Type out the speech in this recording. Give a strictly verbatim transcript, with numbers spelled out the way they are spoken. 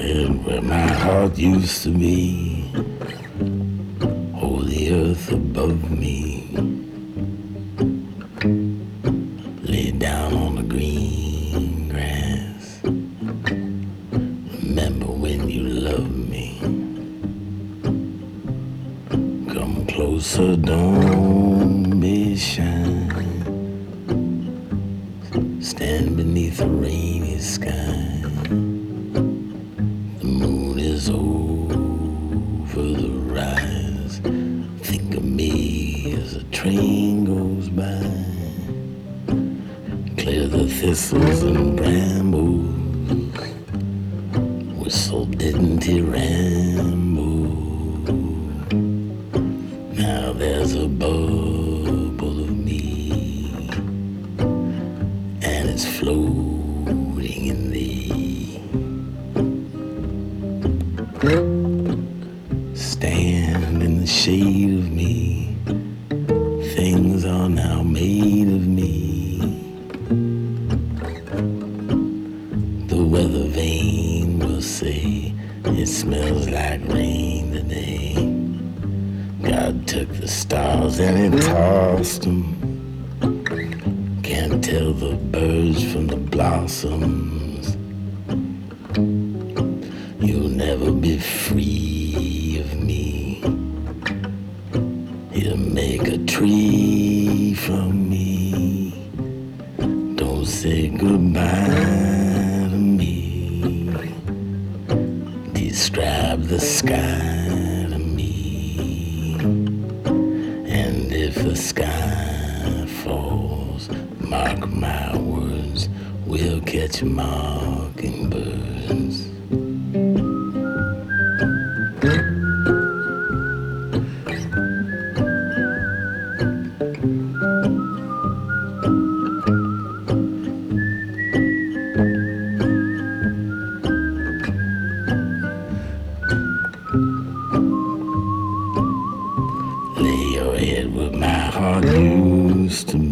head where my heart used to be. Hold the earth above me. Lay down on the green grass. Remember when you loved me. Come closer, don't be shy. Stand beneath a rainy sky. The moon is over the rise. Think of me as a train goes by. Clear the thistles and brambles. Whistle Ditty Rambo. Now there's a bubble of me, and it's floating in thee. Stand in the shade of me. Things are now made of me. The weather vane will say it smells like rain today. God took the stars and he tossed them. Can't tell the birds from the blossoms. You'll never be free of me. He'll make a tree from me. Don't say goodbye to me. Describe the sky to me. And if the sky falls, mark my words, we'll catch mockingbirds. Lay your head where my heart used to